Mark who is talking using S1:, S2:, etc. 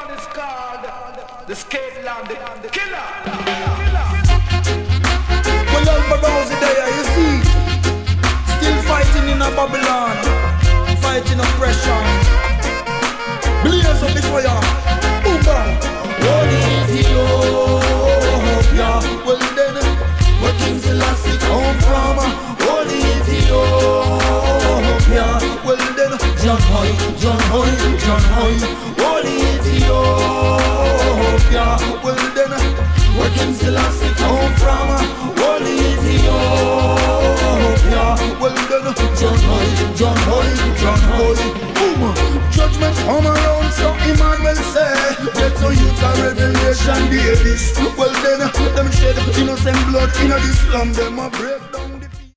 S1: one is called the Skate Land, the killer.
S2: Well, Alba Rosie there, you see, still fighting in a Babylon, fighting oppression. Blaze up the fire, boom bang. Holy Ethiopia, well then, where King Selassie come from? Holy Ethiopia, well then, John Hoy, John Hoy, John Hoy. Holy Ethiopia, well then, where King Selassie come from? Holy Ethiopia, well then, John Hoy, John Hoy, John Hoy. Boom, judgment come around, so Emmanuel say, get to youth a revelation babies. Well then, them shed innocent blood in the slum, them a break down the